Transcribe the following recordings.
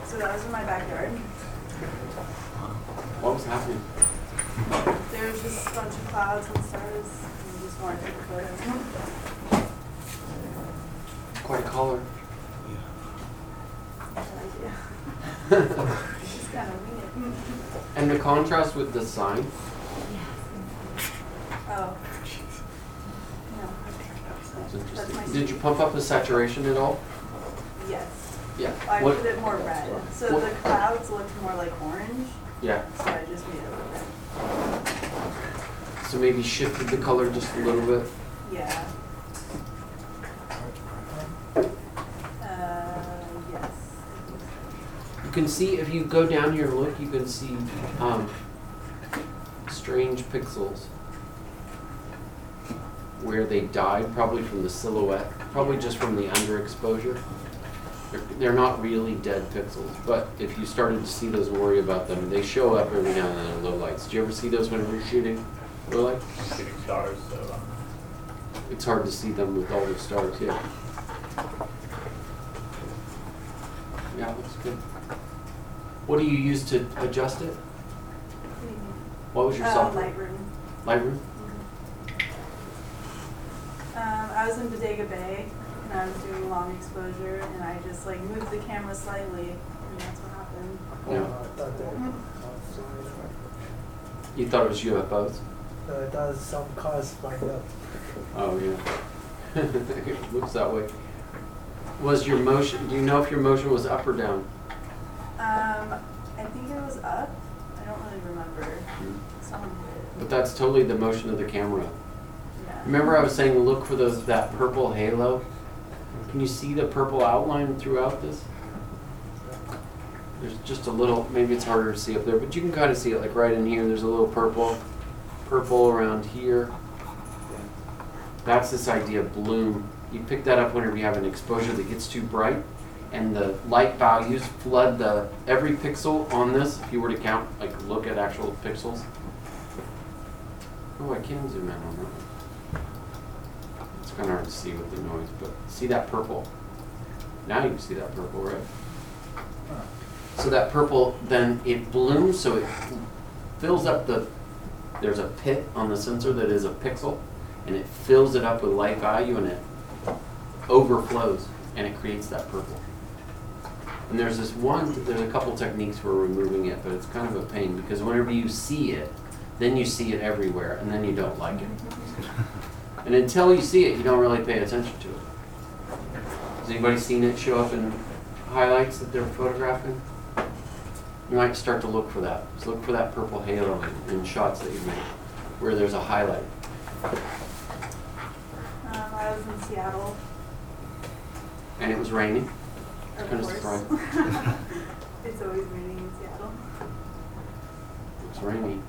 So that was in my backyard. What was happening? There was just a bunch of clouds and stars, and we just wanted to take a photo. Quite a color. No idea. It's kind of weird. And the contrast with the sign. Oh. No. That's That's my interesting. Did you seat. pump up the saturation at all? Yes. Yeah. I What- put it more red. So what- the clouds looked more like orange, Yeah. so I just made it red. So maybe shifted the color just a little bit. Yeah. Yes. You can see, if you go down here and look, you can see strange pixels where they died, probably from the silhouette, probably just from the underexposure. They're not really dead pixels, but if you started to see those and worry about them, they show up every now and then in low lights. Do you ever see those whenever you're shooting low light? Shooting stars, so It's hard to see them with all the stars, yeah. Yeah, looks good. What do you use to adjust it? What was your software? Lightroom. Lightroom? I was in Bodega Bay, and I was doing long exposure, and I just like moved the camera slightly, and that's what happened. Yeah. I thought that You thought it was UFOs? no, it does some cars flying up. Oh, yeah. It looks that way. Was your motion, do you know if your motion was up or down? I think it was up. I don't really remember. Someone did. But that's totally the motion of the camera. Yeah. Remember I was saying look for that purple halo? Can you see the purple outline throughout this? There's just a little, maybe it's harder to see up there, but you can kind of see it like right in here. There's a little purple around here. That's this idea of bloom. You pick that up whenever you have an exposure that gets too bright, and the light values flood every pixel on this. If you were to count, like look at actual pixels. Oh, I can zoom in on that. It's kind of hard to see with the noise, but see that purple? Now you can see that purple, right? So that purple, then it blooms, so it fills up there's a pit on the sensor that is a pixel, and it fills it up with light value, and it overflows, and it creates that purple. And there's a couple techniques for removing it, but it's kind of a pain, because whenever you see it, then you see it everywhere, and then you don't like it. And until you see it, you don't really pay attention to it. Has anybody seen it show up in highlights that they're photographing? You might start to look for that. Just look for that purple halo in shots that you make, where there's a highlight. I was in Seattle. And it was raining. Of Kind of course. surprising. It's always raining in Seattle. It's rainy.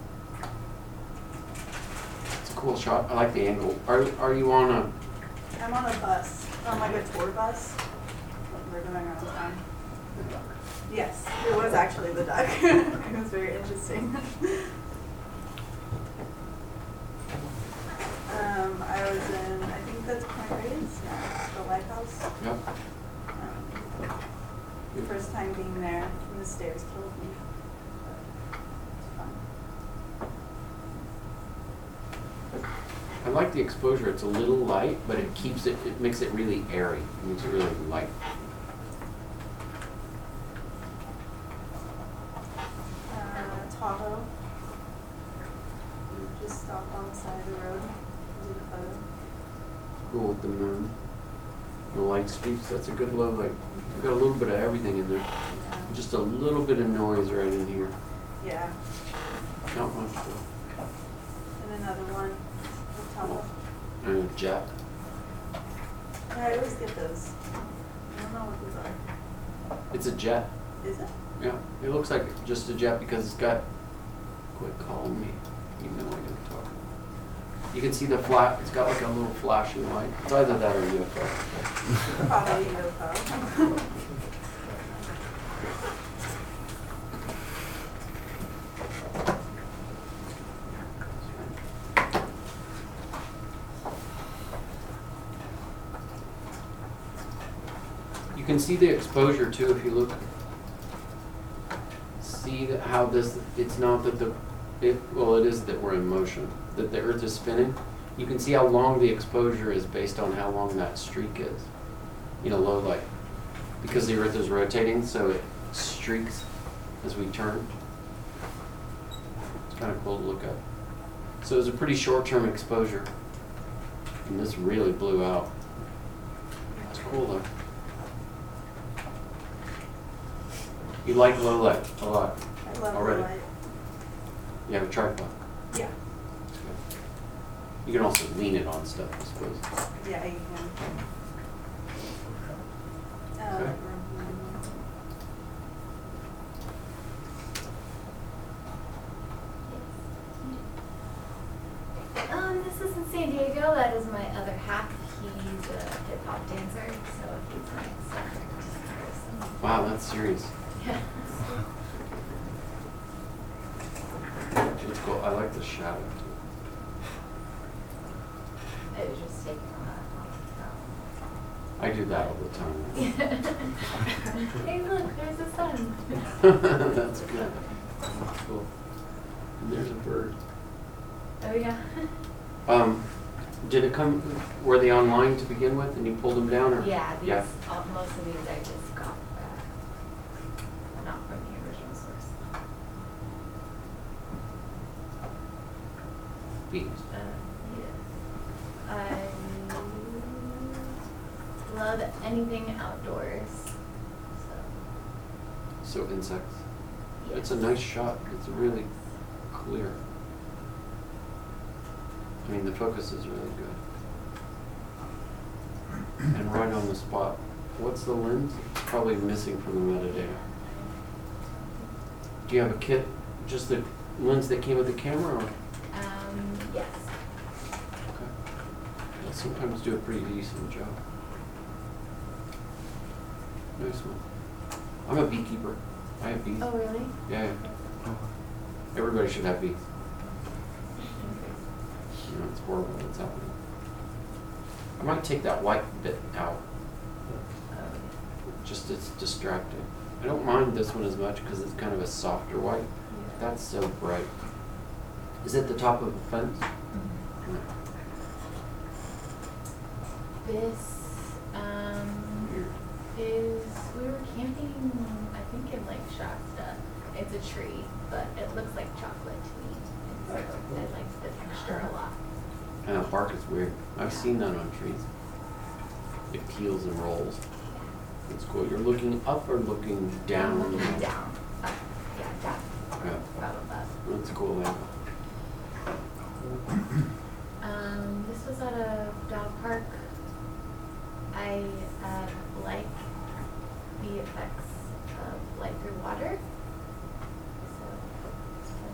It's a cool shot. I like the angle. Are you on a? I'm on a bus, on like a tour bus. We're going around town. Yes, it was actually the duck. It was very interesting. I was in, I think that's Point Reyes, yeah, the lighthouse. Yep. The first time being there, and the stairs killed me. But it's fun. I like the exposure. It's a little light, but it makes it really airy. It makes it really light. Tahoe. We just stopped on the side of the road. Did a photo. Cool with the moon. The light streaks. That's a good low light. We've got a little bit of everything in there. Yeah. Just a little bit of noise right in here. Yeah. Not much though. And another one with Tahoe. And a jet. I always get those. I don't know what these are. It's a jet. Is it? Yeah. It looks like just a jet because it's got. Quit calling me. You know I gotta talk. You can see the flat. It's got like a little flashing light. It's either that or UFO. Probably UFO. You can see the exposure too if you look. see that how this, it's not that well, it is that we're in motion, that the earth is spinning. You can see how long the exposure is based on how long that streak is. You know, low light. Because the earth is rotating, so it streaks as we turn. It's kind of cool to look at. So it was a pretty short-term exposure. And this really blew out. It's cool though. You like low light a lot. I love Already. the light. You have a tripod. Yeah. That's good. You can also lean it on stuff, I suppose. Yeah, you can. Okay. This is in San Diego. That is my other half. He's a hip hop dancer, so he's my second person. Wow, that's serious. Yeah. It's cool. I like the shadow too. I was just taking I do that all the time. that. Hey, look, there's the sun. That's good. That's cool. And there's a bird. Oh yeah. Did it come, were they online to begin with and you pulled them down or? Yeah, these, Yeah. most of these I just got back. Not from the original source. Bees. Yes. I love anything outdoors. So, So insects. yes. It's a nice shot. It's really clear. I mean, the focus is really good. And right on the spot. What's the lens? It's probably missing from the metadata. Do you have a kit, just the lens that came with the camera or? Yes. Okay. They sometimes do a pretty decent job. Nice one. I'm a beekeeper. I have bees. Oh, really? Yeah. Everybody should have bees. You know, it's horrible what's happening. I might take that white bit out. Just it's distracting. I don't mind this one as much because it's kind of a softer white. That's so bright. Is it the top of a fence? No. This Weird. is, we were camping, I think in Lake Shasta. It's a tree, but it looks like chocolate to me. And so I like the texture a lot. And that bark is weird. I've seen that on trees. It peels and rolls. It's cool. You're looking up or looking down? I'm looking down. Up. Yeah, down. Yeah. Proud of that. That's a cool angle. This was at a dog park. I like the effects of light through water. So it's fun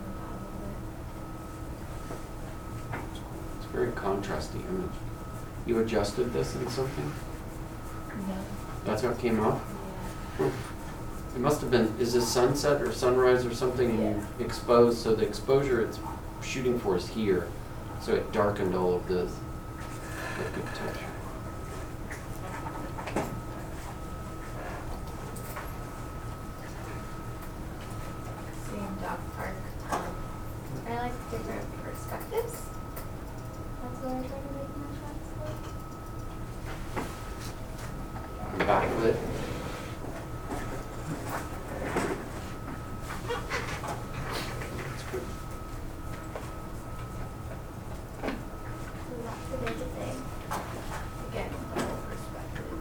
a little It's cool. It's a very contrasty image. You adjusted this in something? bit. No. That's what came up? Yeah. It must have been, is this sunset or sunrise or something and you exposed, so the exposure it's shooting for is here. So it darkened all of this. But good touch. Seeing dog park. I like different perspectives. That's what I try to make my shots look. On the back of it. That's good. So that's a good thing. Again, the whole perspective.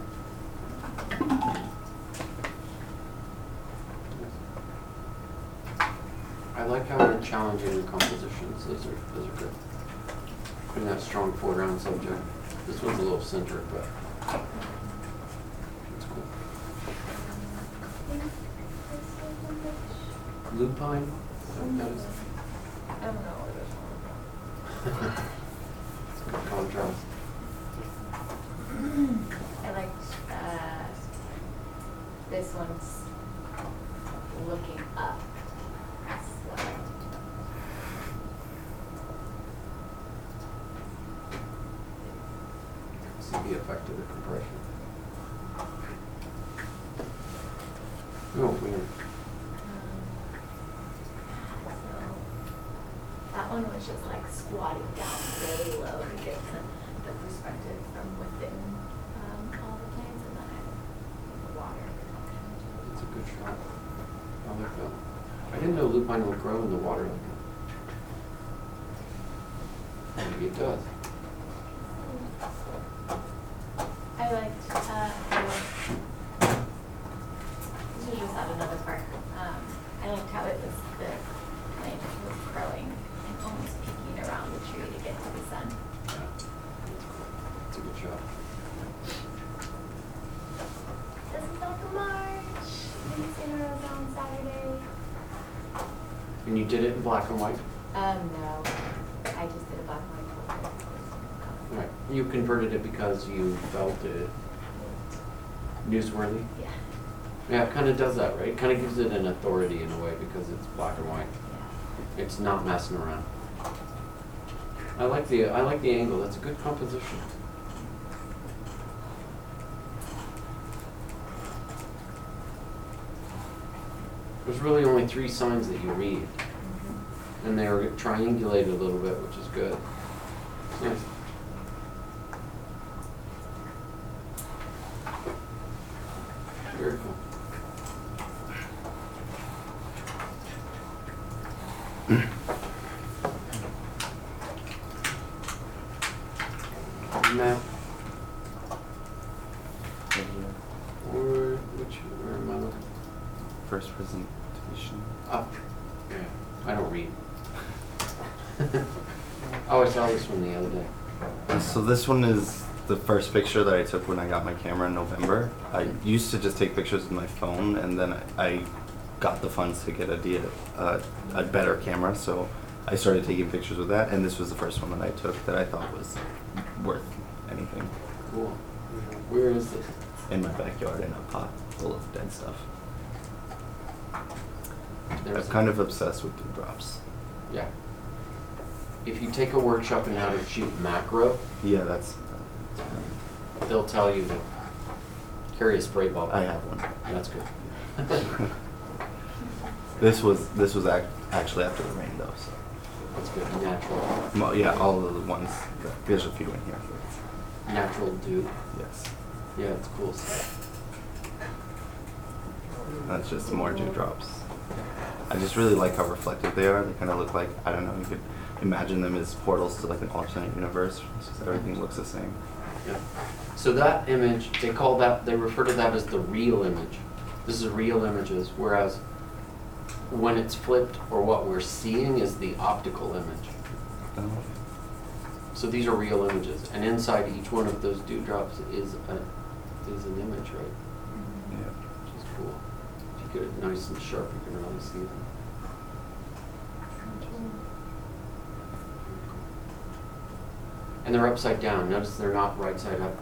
I like how you're challenging the compositions. Those are good. Putting that strong foreground subject. This one's a little centered, but it's cool. Lupine? Is that what that is? I don't know what it is. It's good contrast. I liked this one's looking up. So. See the effect of the compression. Oh, weird. was just like squatting down really low to get the perspective from within all the plants, and then I have the water protection. It's a good shot. I like that. I didn't know lupine would grow in the water like that. Maybe it does. I liked, this was just at another park. I liked how it was, the plant was growing and almost peeking around the tree to get to the sun. Yeah. That's cool. It's a good shot. This is Dr. March. Maybe Santa Rosa on Saturday. And you did it in black and white? No. I just did a black and white portrait. Right. You converted it because you felt it newsworthy? Yeah. Yeah, it kind of does that, right? It kind of gives it an authority in a way because it's black and white. Yeah. It's not messing around. I like the angle. That's a good composition. There's really only 3 signs that you read, and they're triangulated a little bit, which is good. It's nice. Very cool. Map. Or where am I looking? First presentation. Up. Yeah. I don't read. Oh, I saw this one the other day. So this one is the first picture that I took when I got my camera in November. I used to just take pictures with my phone, and then I got the funds to get a better camera, so I started taking pictures with that, and this was the first one that I took that I thought was worth anything. Cool. Where is this? In my backyard in a pot full of dead stuff. There's I'm kind of obsessed with dewdrops. Yeah. If you take a workshop in how to shoot macro, Yeah, that's. they'll tell you to carry a spray bottle. I have one. That's good. This was actually after the rain though, so. That's good. Natural. Yeah, all of the ones. There's a few in here. Natural dew. Yes. Yeah, it's cool stuff. That's just more dewdrops. I just really like how reflective they are. They kind of look like, I don't know, you could imagine them as portals to like an alternate universe. It's just everything looks the same. Yeah. So that image, they refer to that as the real image. This is real images, whereas when it's flipped, or what we're seeing is the optical image. Oh. So these are real images, and inside each one of those dewdrops is an image, right? Yeah. Which is cool. If you get it nice and sharp, you can really see them. And they're upside down. Notice they're not right side up.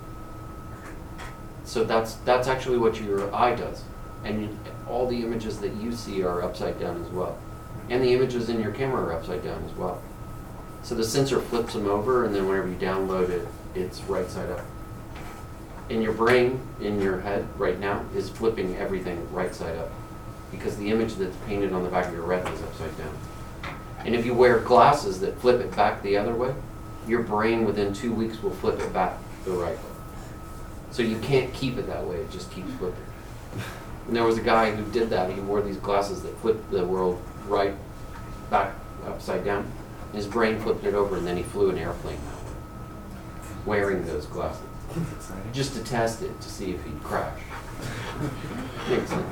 So that's actually what your eye does. And all the images that you see are upside down as well. And the images in your camera are upside down as well. So the sensor flips them over, and then whenever you download it, it's right side up. And your brain, in your head right now, is flipping everything right side up, because the image that's painted on the back of your retina is upside down. And if you wear glasses that flip it back the other way, your brain within 2 weeks will flip it back the right way. So you can't keep it that way, it just keeps flipping. And there was a guy who did that. He wore these glasses that flipped the world right back upside down. His brain flipped it over, and then he flew an airplane that way, wearing those glasses, just to test it to see if he'd crash. Makes sense.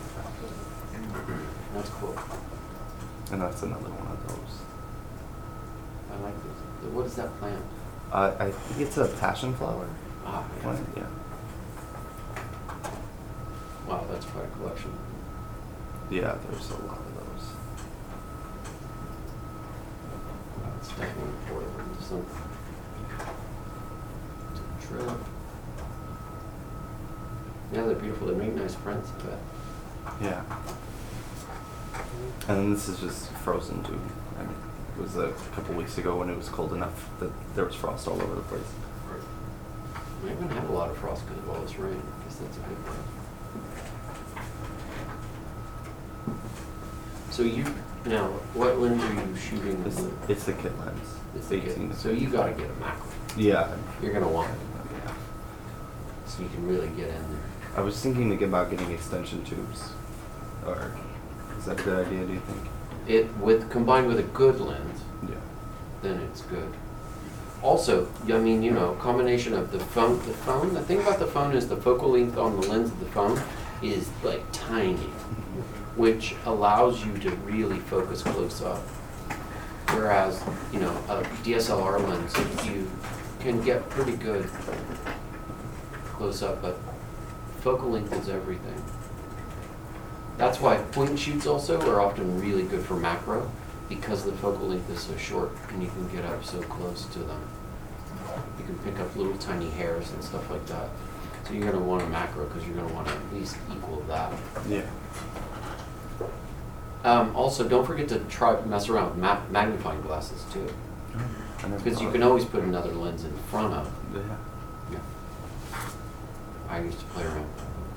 That's cool. And that's another one of those. I like this. What is that plant? I think it's a passion flower. Ah, One, yeah. yeah. Wow, that's quite a collection. Yeah, there's a lot of those. Wow, it's definitely portable into something. To drill. Yeah, they're beautiful. They make nice prints, I bet. Yeah. And then this is just frozen too. I mean, it was a couple weeks ago when it was cold enough that there was frost all over the place. We haven't had a lot of frost because of all this rain. I guess that's a good thing. So Now, what lens are you shooting It's, with? it's the kit lens. It's It's 18. So you gotta get a macro. Yeah. You're gonna want it, Yeah. so you can really get in there. I was thinking about getting extension tubes. Or is that a good idea, do you think? Combined with a good lens, Yeah. then it's good. Also, I mean, combination of the phone, the thing about the phone is the focal length on the lens of the phone is like tiny, which allows you to really focus close up. Whereas, a DSLR lens, you can get pretty good close up, but focal length is everything. That's why point and shoots also are often really good for macro, because the focal length is so short and you can get up so close to them. You can pick up little tiny hairs and stuff like that. So you're gonna want a macro because you're gonna want to at least equal that. Yeah. Also, don't forget to mess around with magnifying glasses too, I never because you thought can of always put another lens in front of. it. Yeah. Yeah. I used to play around.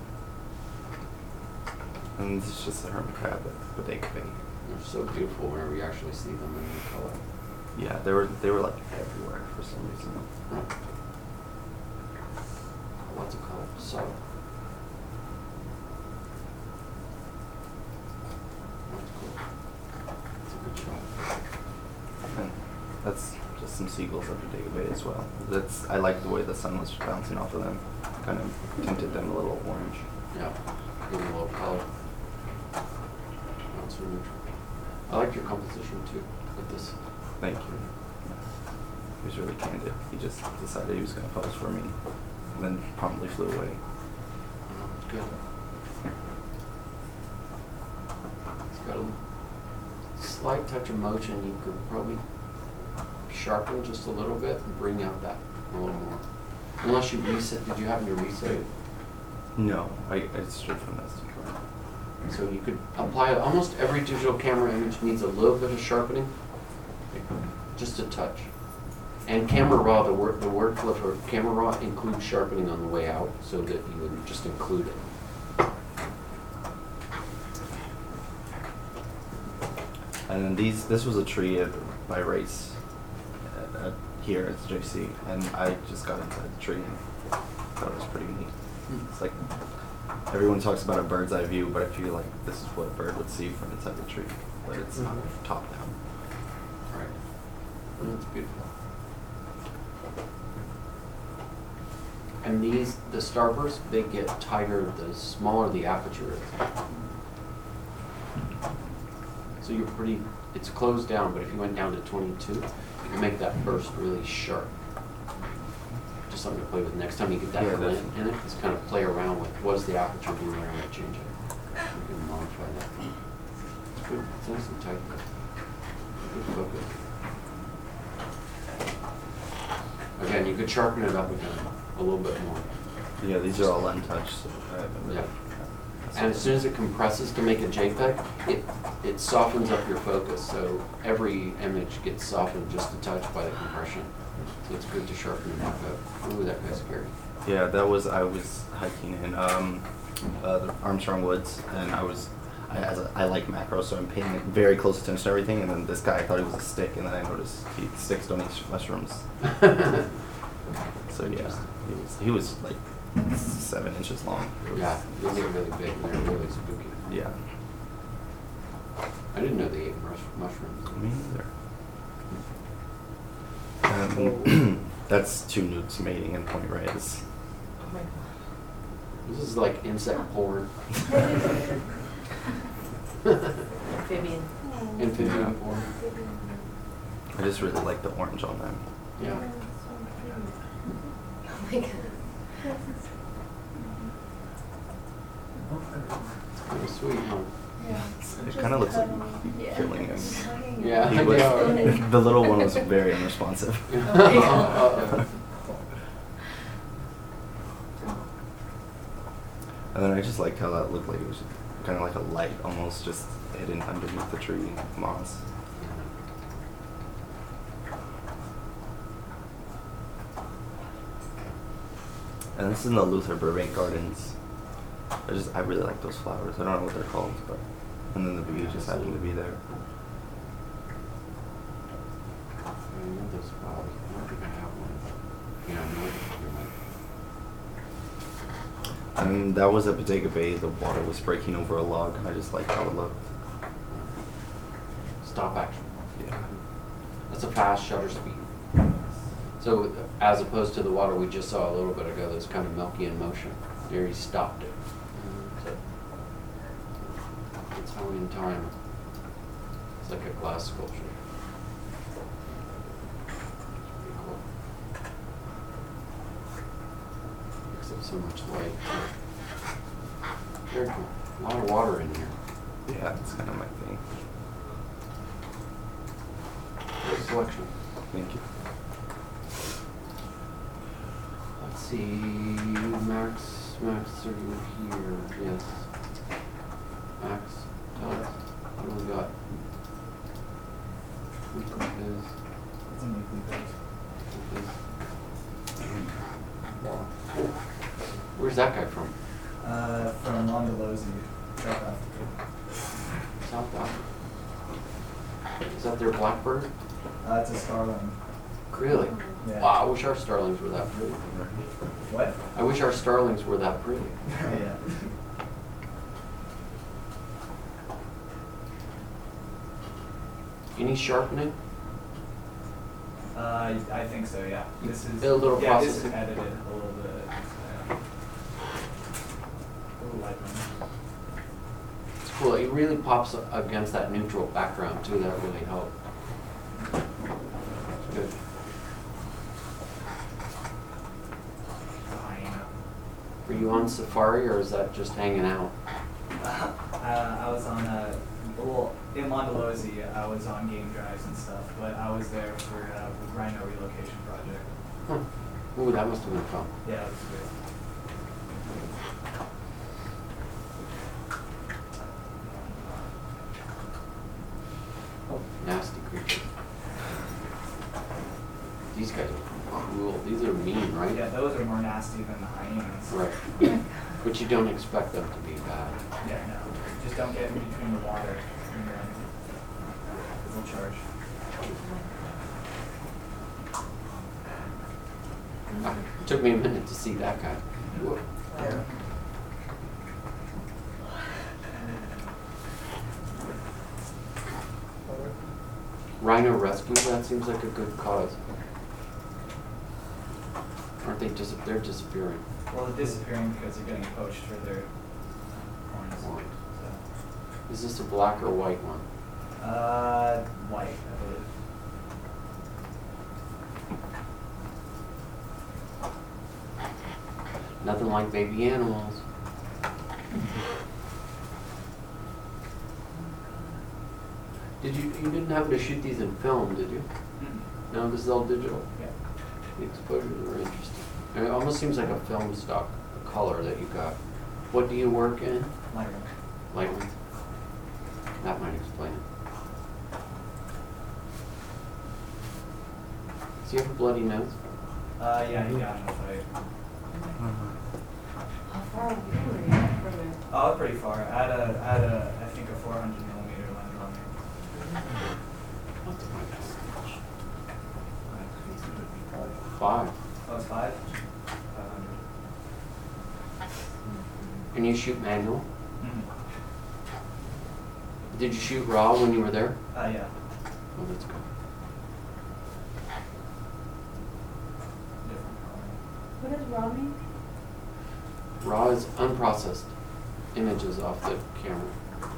And it's just a hermit crab at Bodega Bay. They're so beautiful whenever you actually see them in color. Yeah, they were like everywhere for some reason. Lots of color. So. That's cool. That's a good shot. And that's just some seagulls at Bodega Bay as well. I like the way the sun was bouncing off of them. Kind of tinted them a little orange. Yeah. Give them a little color. That's really neutral. I like your composition too with this. Thank you. He was really candid. He just decided he was going to pose for me, and then promptly flew away. It's good. It's got a slight touch of motion. You could probably sharpen just a little bit and bring out that a little more. Unless you reset. Did you happen to reset it? No, I straight from SD card. So you could apply almost every digital camera image needs a little bit of sharpening, just a touch. And Camera Raw, the workflow for Camera Raw includes sharpening on the way out, so that you would just include it. And then this was a tree by Race here at JC, and I just got inside the tree and thought it was pretty neat. It's like everyone talks about a bird's eye view, but I feel like this is what a bird would see from inside the tree, but it's not top down. Right. And that's beautiful. And the starbursts, they get tighter the smaller the aperture is. So it's closed down, but if you went down to 22, you can make that burst really sharp. Just something to play with next time you get that glint in it. Just kind of play around with what does the aperture do when I change it. You can modify that. It's good. It's nice and tight. Good focus. Again, you could sharpen it up again a little bit more. Yeah, these are all untouched, so I haven't really. Yeah. And as soon as it compresses to make a JPEG, it softens up your focus. So every image gets softened just a touch by the compression. So it's good to sharpen it back up. Ooh, that guy's scary. Yeah, I was hiking in the Armstrong Woods, and I like macro, so I'm paying very close attention to everything. And then this guy, I thought he was a stick, and then I noticed sticks don't eat mushrooms. So yeah, he was like 7 inches long. Yeah, they get really big and they're really spooky. Yeah. I didn't know they ate mushrooms. Me neither. That's two newts mating in Point Reyes. Oh my god. This is like insect porn. Amphibian. Amphibian porn. I just really like the orange on them. Yeah. Oh my god. It's kind of sweet, huh? It kind of looks like Yeah. killing him. Yeah, He I was- know. the little one was very unresponsive. Uh-oh. And then I just liked how that looked like it was kind of like a light almost just hidden underneath the tree moss. And this is in the Luther Burbank Gardens. I really like those flowers. I don't know what they're called, but and then the view just happened to be there. I know this spot. I don't think I have one. Yeah, I know it. And that was at Bodega Bay. The water was breaking over a log. I just liked how it looked. Stop action. Yeah. That's a fast shutter speed. So as opposed to the water we just saw a little bit ago that's kind of milky in motion, there he stopped it. So it's how in time. It's like a glass sculpture. Pretty cool. Picks up so much light. Very cool. A lot of water in here. Yeah, that's kind of my thing. Great selection. Thank you. Let's see, Max, are you here? Yes. Max, tell us, what do we got? Weekly biz. It's a weekly biz. Where's that guy from? From Mondolosi, South Africa. South Africa. Is that their blackbird? It's a starling. Really? Yeah. Wow, I wish our starlings were that pretty. What? I wish our starlings were that pretty. Yeah. Any sharpening? I think so, yeah. This is A little yeah, this is processing. edited a little bit. A little light one. It's cool. It really pops against that neutral background too. That really helped. Good. Were you on safari or is that just hanging out? I was on well, in Mondolosi, I was on game drives and stuff, but I was there for a Rhino relocation project. Huh. Ooh, that must have been fun. Yeah, it was great. Oh, nasty creature. These guys are cruel. These are mean, right? Yeah, those are more nasty than the hyenas. Right. But you don't expect them to be bad. Yeah, no. Just don't get in between the water. They'll charge. It took me a minute to see that guy. Whoa. Yeah. Rhino rescue, that seems like a good cause. Aren't they they're disappearing? Well, they're disappearing because they're getting poached for their horns. Horns. So. Is this a black or white one? White, I believe. Nothing like baby animals. You didn't happen to shoot these in film, did you? Mm-mm. No, this is all digital. Yeah. The exposures are interesting. And it almost seems like a film stock color that you got. What do you work in? Lightroom. Lightroom. That might explain it. Does he have a bloody nose? Yeah, he got in a fight. How far away were you from it? Oh, pretty far. I had I think a 400mm lens on me. What's my 5. Oh, it's 5? 500. And you shoot manual? Mm-hmm. Did you shoot raw when you were there? Yeah. Oh, that's good. Different color. What does raw mean? Raw is unprocessed images off the camera.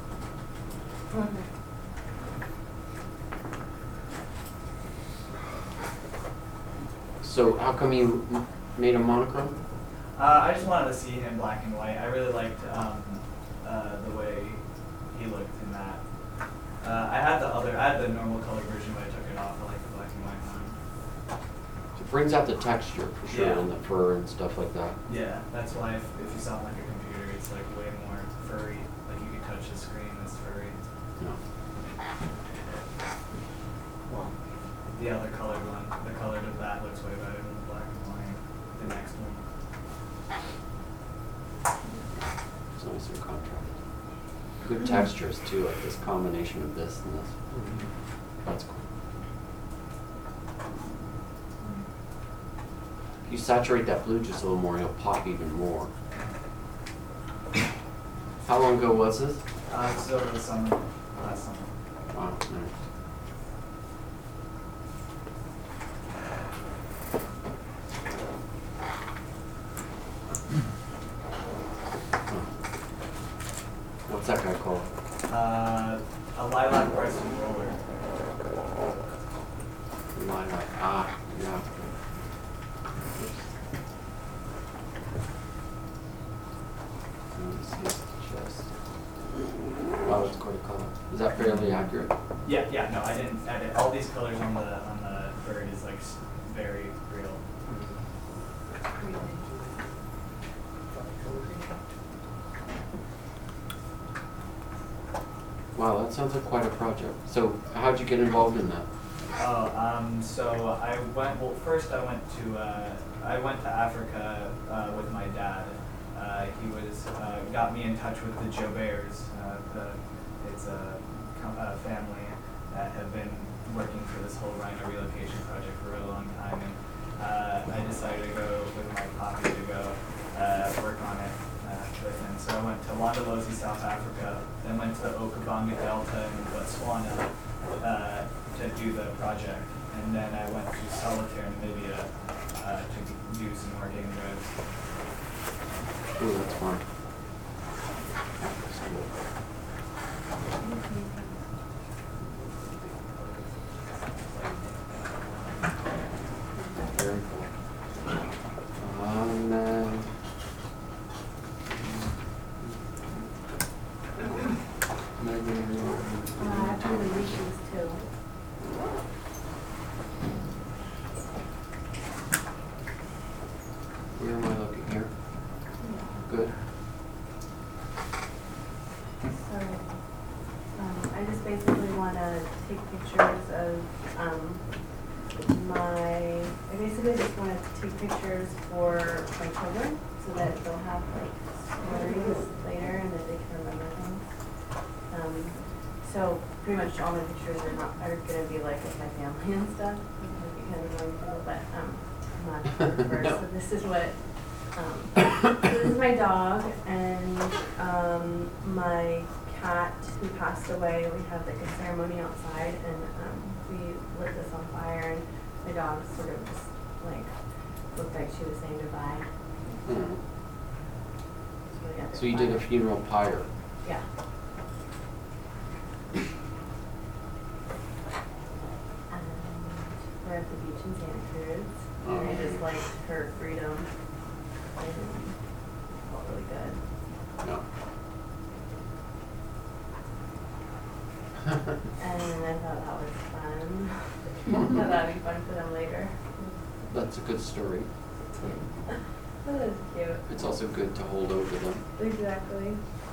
So how come you made a monochrome? I just wanted to see him black and white. I really liked the way he looked in that. I had the normal color version, but I took it off. I like the black and white one. It brings out the texture for sure, Yeah. and the fur and stuff like that. Yeah, that's why if you saw it on like a computer, it's like way more furry. Like you can touch the screen, it's furry. No. The other colored one, the colored of that looks way better than the black and white. The next one. It's nice in contrast. good textures too, like this combination of this and this. That's cool. If you saturate that blue just a little more, it'll pop even more. How long ago was this? This is over the summer, last summer. Wow, nice. What's that guy called? A lilac Bryson roller. Lilac. Ah, yeah. This is just. Wow, that's quite a color. Is that fairly accurate? Yeah, no, I didn't edit. All these colors on the bird is like very real. Wow, that sounds like quite a project. So, how'd you get involved in that? So I went. Well, first I went to Africa with my dad. He got me in touch with the Joberts. It's a family that have been working for this whole rhino relocation project for a really long time, and I decided to go with my poppy to go work on it with him. So I went to Londolozi, South Africa, then went to the Okabanga Delta in Botswana to do the project, and then I went to Solitaire, Namibia to do some more game drives. Ooh, that's fun. That's cool. Very cool. I've been reading these too. Where am I looking here? Good. So, I just basically want to take pictures of I basically just want to take pictures for my children so that they'll have like stories later and that they can remember things. So pretty much all my pictures are going to be like with my family and stuff. It might be kind of annoying people, but I'm not sure first. No. So this is what, so this is my dog and my cat who passed away. We had like a ceremony outside and we lit this on fire and my dog sort of just like looked like she was saying goodbye. Hmm. It's really epic So you did a fire. funeral pyre. Yeah. And we're at the beach in Santa Cruz. And I just liked her freedom and felt really good. No. And I thought that was fun. I thought that'd be fun for them later. That's a good story. That was cute. It's also good to hold over them. Exactly.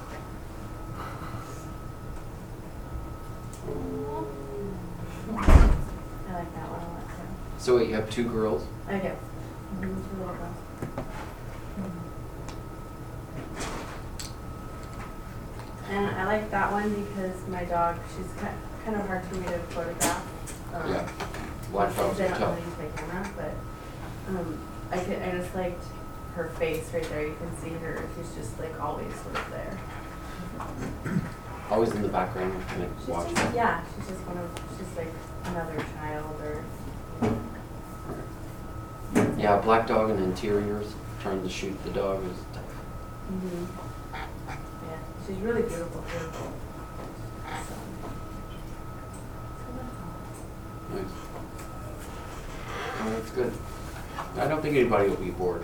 I like that one a lot too. So wait, you have 2 girls? I do. Two little girls. And I like that one because my dog, she's kind of hard for me to photograph. Yeah. Black dogs I are don't tough. really use my camera, but I just liked her face right there. You can see her. She's just like always sort of there. Always in the background, kind of She's watching. just, yeah, she's like another child or. Yeah, black dog in interiors, trying to shoot the dog is tough. Mhm. Yeah, she's really beautiful too. So that's all. Nice. Oh, that's good. I don't think anybody will be bored.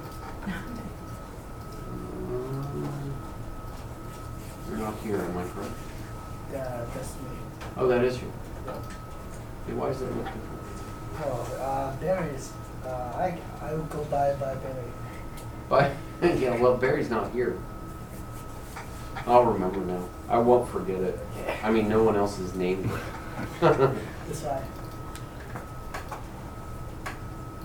You're not here, am I correct? Yeah, that's me. Oh, that is you. Yeah. Hey, why is it look different? Oh, Barry's. I will go by Barry. But, yeah, well, Barry's not here. I'll remember now. I won't forget it. I mean, no one else has named it. That's why.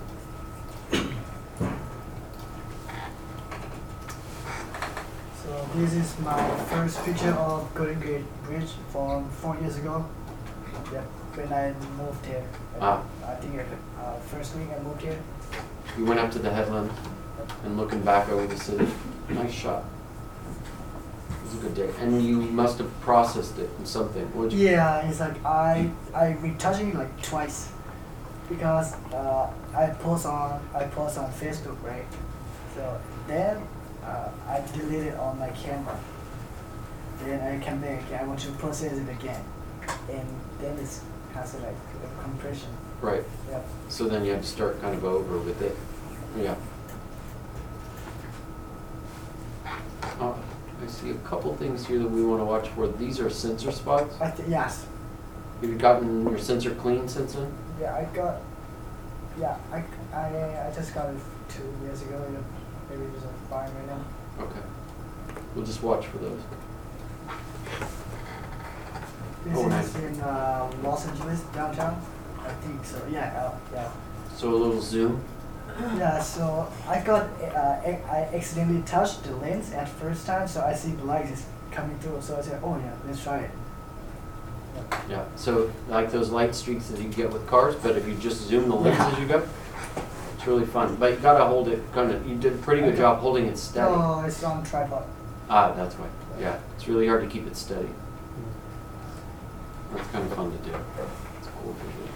So This is my first picture of Golden Gate Bridge from 4 years ago. Yep, when I moved here. Ah. I think first week I moved here. You went up to the headland and looking back over the city. Nice shot. It was a good day. And you must have processed it in something. What'd you? Yeah, it's like I retouching it like twice because I post on Facebook, right? So then I delete it on my camera. Then I come back. I want to process it again, and then it has like a compression. Right. Yep. So then you have to start kind of over with it. Yeah. I see a couple things here that we want to watch for. These are sensor spots. Yes. Have you gotten your sensor clean since then? Yeah, I just got it 2 years ago. Maybe it's fine right now. Okay. We'll just watch for those. This Oh, nice. is in Los Angeles downtown. I think so. Yeah. Yeah. So a little zoom. Yeah, so I accidentally touched the lens at first time, so I see the light is coming through, so I said, oh yeah, let's try it. Yeah. So like those light streaks that you get with cars, but if you just zoom the lenses you got, it's really fun. But you gotta hold it kind of. You did a pretty good job holding it steady. Oh, it's on tripod. Ah, that's why. Yeah. It's really hard to keep it steady. That's kind of fun to do. It's cool to do.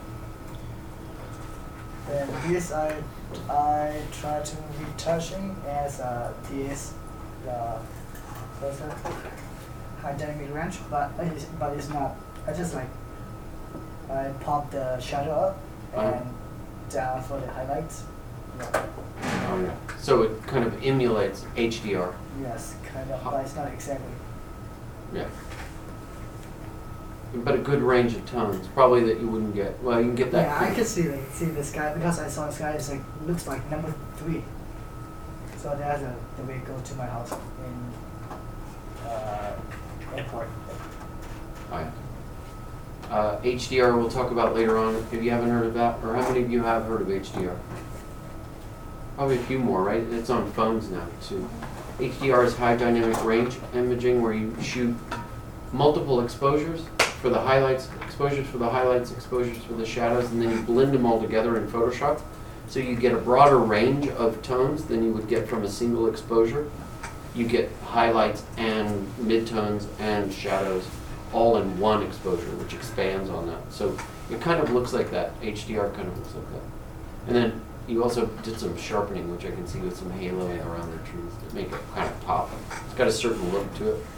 And this I try to retouching as this what's that? High dynamic range, but it's not. I just like I pop the shadow up and down for the highlights. Yeah. Oh, yeah. So it kind of emulates HDR. Yes, kind of, but it's not exactly. Yeah. But a good range of tones, probably that you wouldn't get. Well, you can get that. Yeah, I can see the sky because I saw the sky. It's like looks like number 3. So that's the way to go to my house in airport. Oh, yeah. HDR we'll talk about later on. If you haven't heard of that, or how many of you have heard of HDR? Probably a few more, right? It's on phones now too. HDR is high dynamic range imaging, where you shoot multiple exposures for the highlights, exposures for the shadows, and then you blend them all together in Photoshop. So you get a broader range of tones than you would get from a single exposure. You get highlights and midtones and shadows all in one exposure, which expands on that. So it kind of looks like that. HDR kind of looks like that. And then you also did some sharpening, which I can see with some haloing around the trees that make it kind of pop. It's got a certain look to it.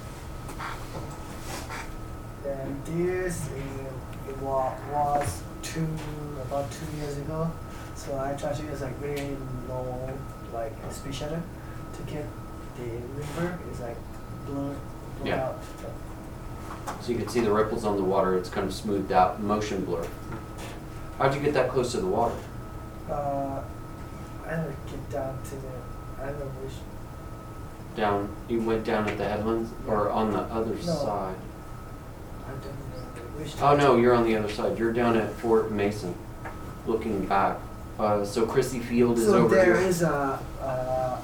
And this was about 2 years ago. So I tried to use like very low like speed shutter to get the river is like blown Yeah. out. So you can see the ripples on the water. It's kind of smoothed out, motion blur. How'd you get that close to the water? I don't get down to the I don't know which. Down, you went down at the headlands, or on the other No. side? I don't know which. Oh no, you're on the other side. You're down at Fort Mason, looking back. So Chrissy Field is So over there here. is a oh,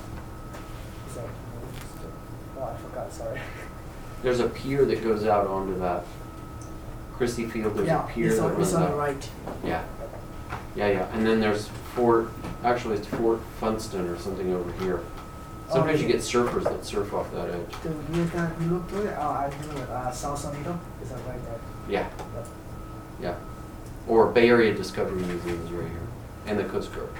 I forgot. Sorry. There's a pier that goes out onto that. Chrissy Field, there's Yeah, a pier it's that on, runs it's on out. the right. Yeah. Yeah. And then there's Fort, actually it's Fort Funston or something over here. Sometimes you Okay. get surfers that surf off that edge. So you look to it. I do it. South Sonito is that right there? Yeah, Yep. yeah. Or Bay Area Discovery Museum is right here, and the Coast Guard.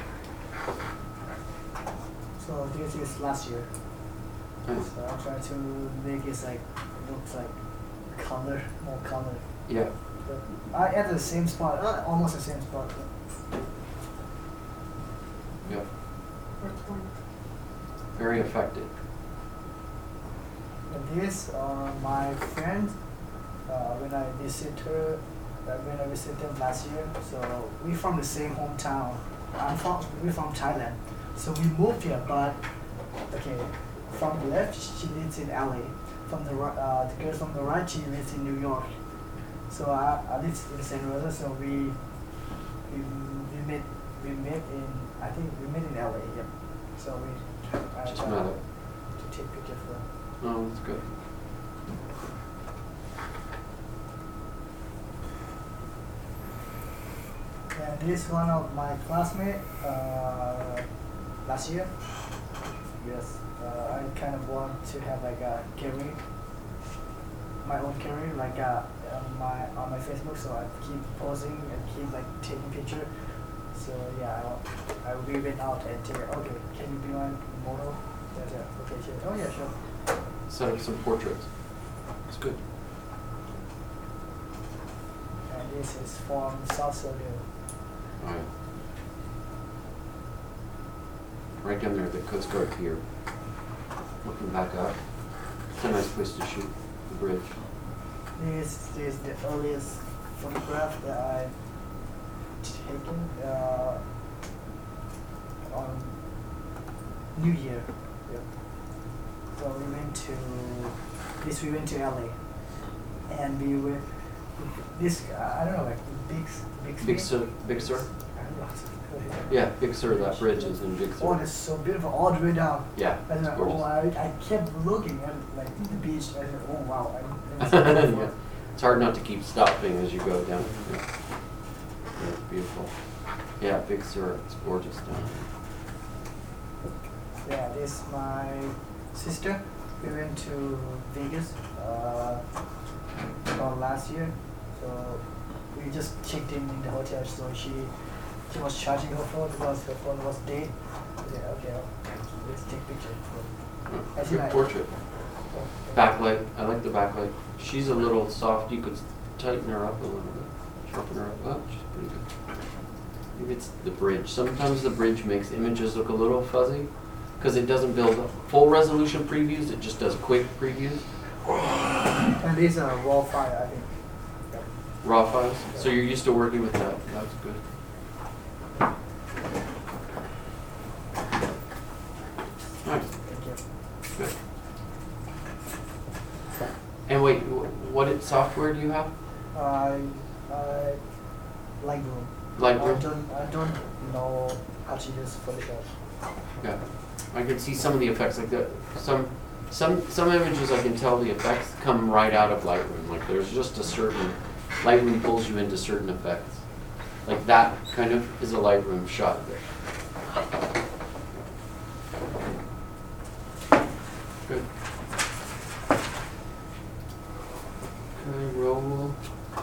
So this is last year. Nice. So I try to make it like looks like color, more color. Yeah. But I at the same spot, almost the same spot. Yeah. Very effective. And this my friend when I visit her when I visit them last year. So we from the same hometown. We're from Thailand. So we moved here, but okay. From the left, she lives in LA. From the right, the girl from the right, she lives in New York. So I live in San Rosa. So we met in I think we met in LA. Yep. So I Just tried met up. to take picture for. Oh, that's good. And this one of my classmate last year. Yes, I kind of want to have like a career, my own career, like on my Facebook. So I keep posing and keep like taking picture. So yeah, I will went out and take it. Okay, can you be my model? Yeah, okay, sure. Oh yeah, sure. Set up some portraits. It's good. And this is from South Korea. All right. Right down there at the Coast Guard Pier. Looking back up. It's a nice place to shoot the bridge. This is the earliest photograph that I taken on New Year. Yep. So we went to LA, and we were this I don't know, like Big Sur? Big Sur? I don't know. Yeah, Big Sur. That bridge is in Big Sur. Oh, it's so beautiful all the way down. Yeah, And it's oh, gorgeous. I kept looking at like the beach. I said, oh wow. Yeah. It's hard not to keep stopping as you go down. Yeah. Yeah, it's beautiful. Yeah, Big Sur. It's gorgeous down Yeah, this is my sister. We went to Vegas about last year. So we just checked in the hotel. So she was charging her phone because her phone was dead. Yeah, okay, let's take picture. there. I see Good that. portrait. Backlight. I like the backlight. She's a little soft. You could tighten her up a little bit. Sharpen her up. Oh, she's pretty good. Maybe it's the bridge. Sometimes the bridge makes images look a little fuzzy because it doesn't build up full resolution previews. It just does quick previews. And these are raw file, I think. Yep. Raw files. So you're used to working with that. That's good. Nice. Thank you. Good. And wait, what software do you have? I Lightroom. Lightroom? I don't know how to use Photoshop. Yeah. I can see some of the effects like that. Some images I can tell the effects come right out of Lightroom. Like there's just a certain Lightroom pulls you into certain effects. Like that kind of is a Lightroom shot. Good. Okay, roll.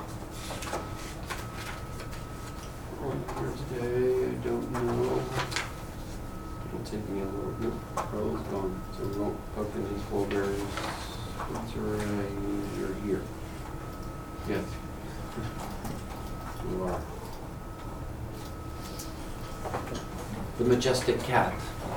On Thursday, I don't know. It'll take me a little bit. Roll's gone. So we won't poke in these folders. You're here. Yes. You are. The majestic cat.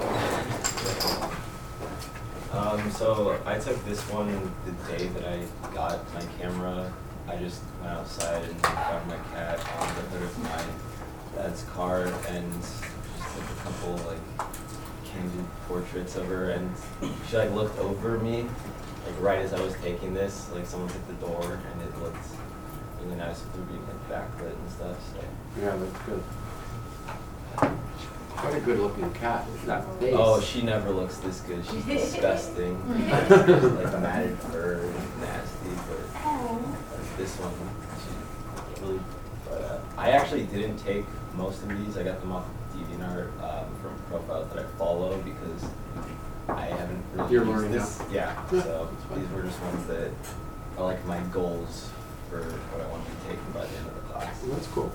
So I took this one the day that I got my camera. I just went outside and found my cat on the hood of my dad's car and just took a couple like candid portraits of her, and she like looked over me like right as I was taking this, like someone hit the door, and it looked really nice with her being like backlit and stuff. So. Yeah, that's good. Quite a good looking cat. That face. Oh, she never looks this good. She's disgusting. She's like matted fur and nasty, but like this one, she really. But I actually didn't take most of these. I got them off of DeviantArt from profiles that I follow because I haven't really You're used learning this. now. Yeah. Yeah, So that's fine. these were just ones that are like my goals for what I want to be taking by the end of the class. Well, that's cool.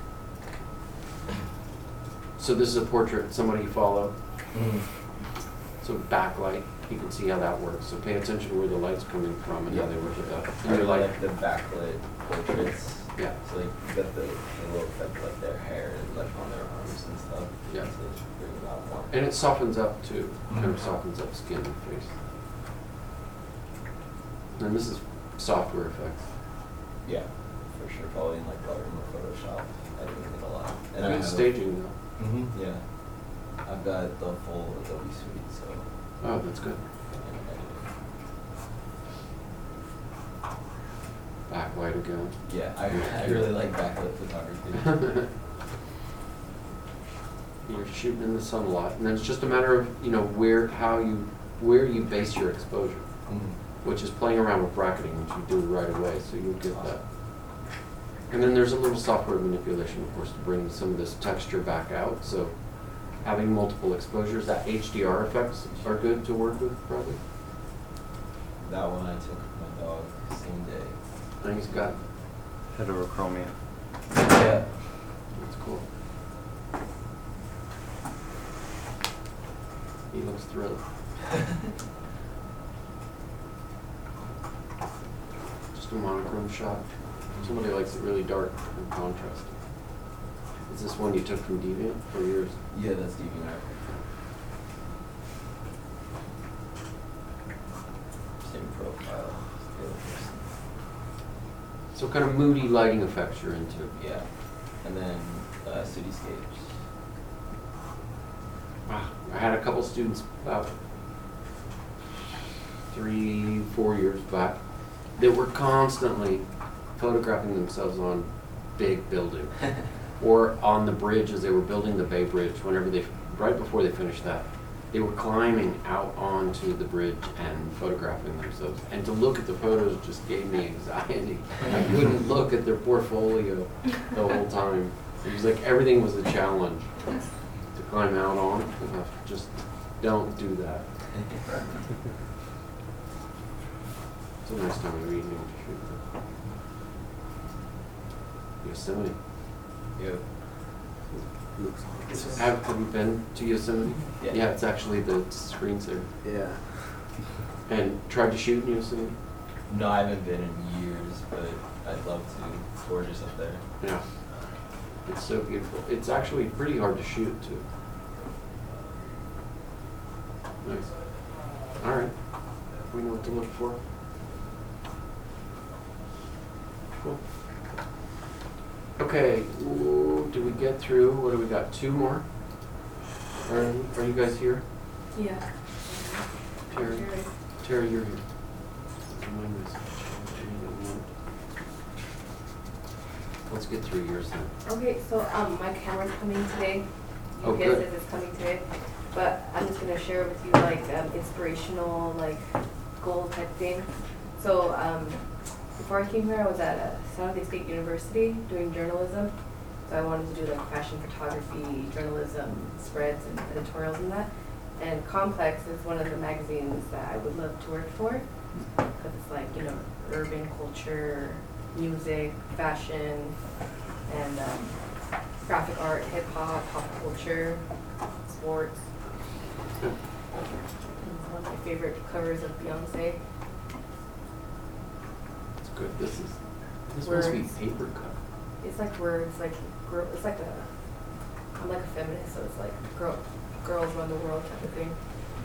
So this is a portrait, somebody you follow. So backlight, you can see how that works. So pay attention to where the light's coming from and how they work with that. And I you're really like, like the backlit portraits. yeah, So like you got the little effect like their hair and like on their arms and stuff. Yeah. So it's bringing it out more. and it softens up too. Kind of softens up skin and face. And this is software effects. Yeah, for sure. Probably in like Lightroom or Photoshop. I do it a lot. And I Good have staging though. Yeah. I've got the full Adobe suite, so. Oh, that's good. Backlight again. Yeah, I really like backlit photography. You're shooting in the sun a lot, and then it's just a matter of where you base your exposure. which is playing around with bracketing, which you do right away, so you'll get that. And then there's a little software manipulation, of course, to bring some of this texture back out. So having multiple exposures, that HDR effects are good to work with, probably. That one I took with my dog same day. I think he's got, Heterochromia. Yeah. that's cool. He looks thrilled. Just a monochrome shot. Somebody likes it really dark and contrast. Is this one you took from Deviant or yours? Yeah, that's DeviantArt. Same profile. The other person. So kind of moody lighting effects you're into. Yeah. And then cityscapes. Wow. I had a couple students about 3-4 years back that were constantly photographing themselves on big buildings or on the bridge as they were building the Bay Bridge. Right before they finished that, they were climbing out onto the bridge and photographing themselves. And to look at the photos just gave me anxiety. I couldn't look at their portfolio the whole time. It was like everything was a challenge to climb out on. Just don't do that. It's a nice time of evening to shoot. Yosemite. Yep. Have you been to Yosemite? Yeah. It's actually the screensaver. Yeah. And tried to shoot in Yosemite? No, I haven't been in years, but I'd love to. It's gorgeous up there. Yeah. It's so beautiful. It's actually pretty hard to shoot too. Nice. All right. We know what to look for. Cool. Okay, ooh, did we get through, what do we got, 2 more? Are you guys here? Yeah. Terry, Terry, you're here. Let's get through yours then. Okay, so my camera's coming today. Oh, You guess good. if it's coming today, but I'm just gonna share with you like inspirational like goal type thing. So before I came here, I was at San Jose State University doing journalism. So I wanted to do like fashion photography, journalism, spreads, and editorials and that. And Complex is one of the magazines that I would love to work for because it's like, you know, urban culture, music, fashion, and graphic art, hip hop, pop culture, sports. And it's one of my favorite covers of Beyonce. It's good. This must be Words. paper cut. It's like words, like it's like I'm like a feminist, so it's like girls run the world type of thing.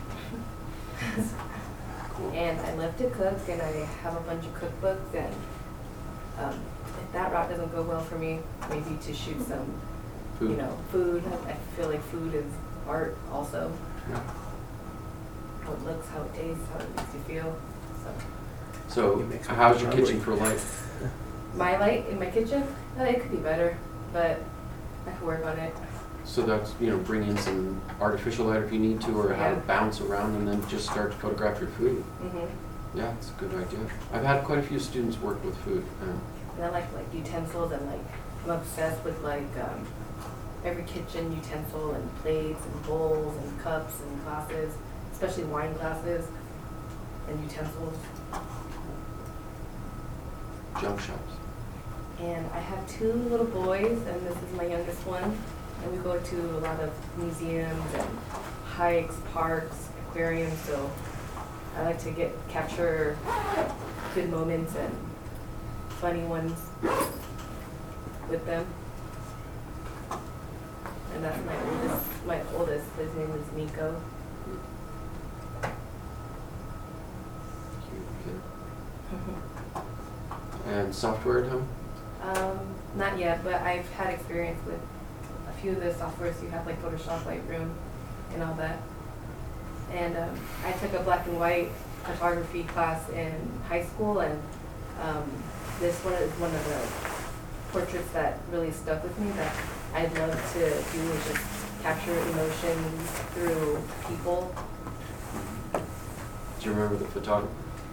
Cool. And I love to cook, and I have a bunch of cookbooks, and if that route doesn't go well for me, maybe to shoot some, Food. you know, food. I feel like food is art also. Yeah. How it looks, how it tastes, how it makes you feel. So, how's your kitchen for light? My light in my kitchen, it could be better, but I could work on it. So that's, bring in some artificial light if you need to, or have Yeah. it bounce around and then just start to photograph your food. Yeah, it's a good idea. I've had quite a few students work with food. And I like utensils, and like I'm obsessed with like every kitchen utensil and plates and bowls and cups and glasses, especially wine glasses and utensils. Junk shops. And I have 2 little boys, and this is my youngest one. And we go to a lot of museums and hikes, parks, aquariums. So I like to capture good moments and funny ones with them. And that's my oldest. His name is Nico. Cute kid. And software at home? Not yet, but I've had experience with a few of the softwares you have, like Photoshop, Lightroom, and all that. And I took a black and white photography class in high school, and this one is one of the portraits that really stuck with me that I'd love to do, is just capture emotions through people. Do you remember the photographer?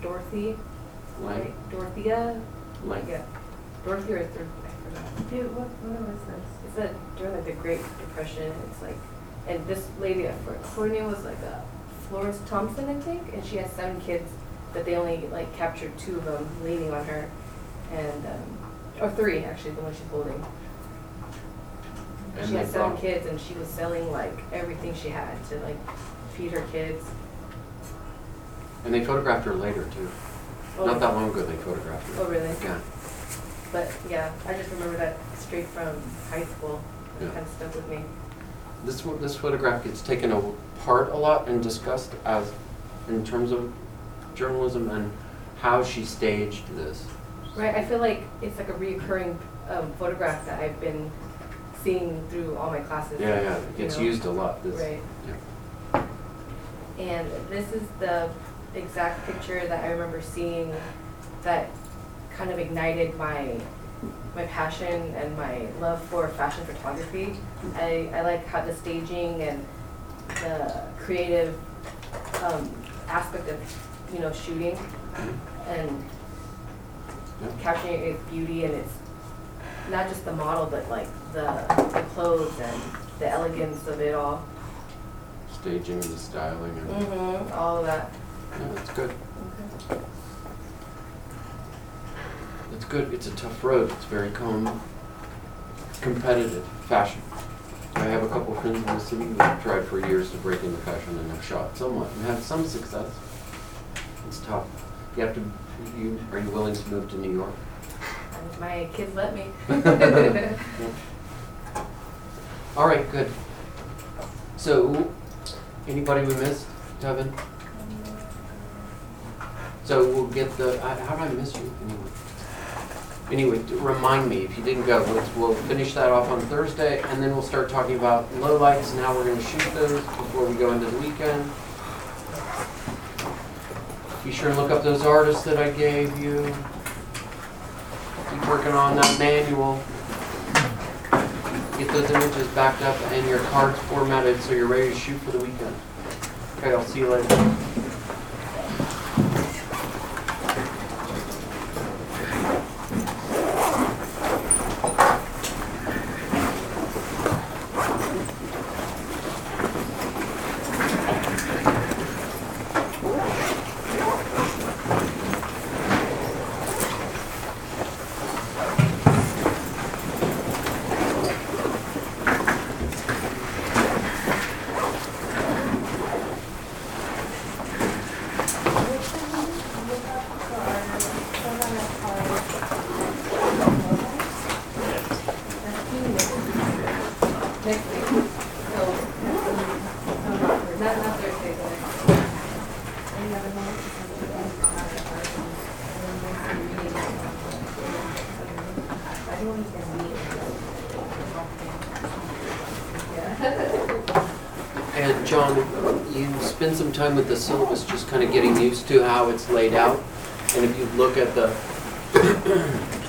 Dorothy. Lang? Right? Dorothea. Lang. Yeah. Dorothy or Dorothy, I forgot. Dude, what was this? It's a, during like the Great Depression. It's like, and this lady, her name was like Florence Thompson, I think, and she has 7 kids, but they only like captured 2 of them leaning on her, and or 3 actually, the one she's holding. And She they had 7 brought- kids, and she was selling like everything she had to like feed her kids. And they photographed her later too. Oh. Not that long ago they photographed her. Oh, really? Yeah. But yeah, I just remember that straight from high school. It Yeah. kind of stuck with me. This photograph gets taken apart a lot and discussed as in terms of journalism and how she staged this. Right, I feel like it's like a reoccurring photograph that I've been seeing through all my classes. Yeah, yeah, it gets you know? used a lot. This, Right. Yeah. And this is the exact picture that I remember seeing that kind of ignited my passion and my love for fashion photography. I like how the staging and the creative aspect of, you know, shooting and Yeah. capturing its beauty, and it's not just the model, but like the clothes and the elegance of it all. Staging and the styling and Mm-hmm. All of that. yeah, it's good. It's good. It's a tough road. It's very competitive fashion. I have a couple friends in the city who have tried for years to break into fashion and have shot somewhat and had some success. It's tough. You have to. Are you willing to move to New York? And my kids let me. All right, good. So, anybody we missed, Tevin? So we'll get the. How did I miss you anyway? Anyway, remind me if you didn't go. We'll finish that off on Thursday, and then we'll start talking about lowlights and how we're going to shoot those before we go into the weekend. Be sure and look up those artists that I gave you. Keep working on that manual. Get those images backed up and your cards formatted so you're ready to shoot for the weekend. Okay, I'll see you later. Next week. So, not Thursday, but Any other moments? I don't want to meet. And John, you spend some time with the syllabus just kind of getting used to how it's laid out. And if you look at the